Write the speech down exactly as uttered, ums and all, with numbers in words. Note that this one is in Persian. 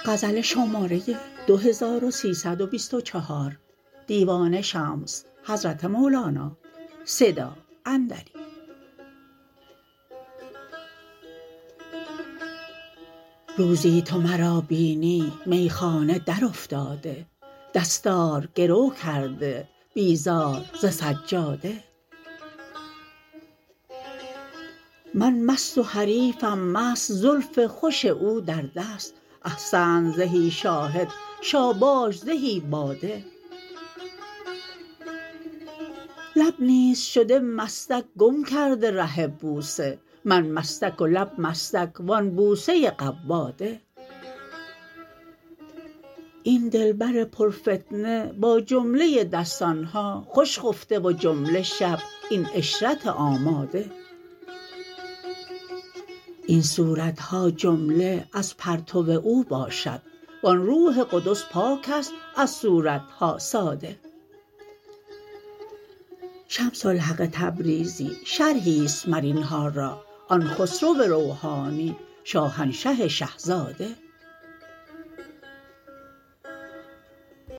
غزل شماره دو هزار و سیصد و بیست و چهار دیوان شمس حضرت مولانا صدا اندری. روزی تو مرا بینی میخانه در افتاده، دستار گرو کرده بیزار ز سجاده. من مست و حریفم مست زلف خوش او در دست، احسنت زهی شاهد شاباش زهی باده. لب نیز شده مستک گم کرده ره بوسه، من مستک و لب مستک وان بوسه قواده. این دلبر پرفتنه با جمله دستان ها خوش خفته و جمله شب این عشرت آماده. این صورت ها جمله از پرتو او باشد وان روح قدس پاک است از صورت ها ساده. شمس الحق تبریزی شرحی است مر این ها را، آن خسرو روحانی شاهنشه شه زاده.